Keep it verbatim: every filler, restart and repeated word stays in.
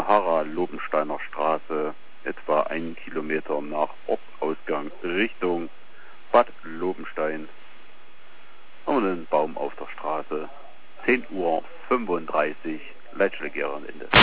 Harra-Lobensteiner Straße, etwa einen Kilometer nach Ortsausgang Richtung Bad Lobenstein. Haben wir einen Baum auf der Straße, zehn Uhr fünfunddreißig, Leitschlägerin Ende.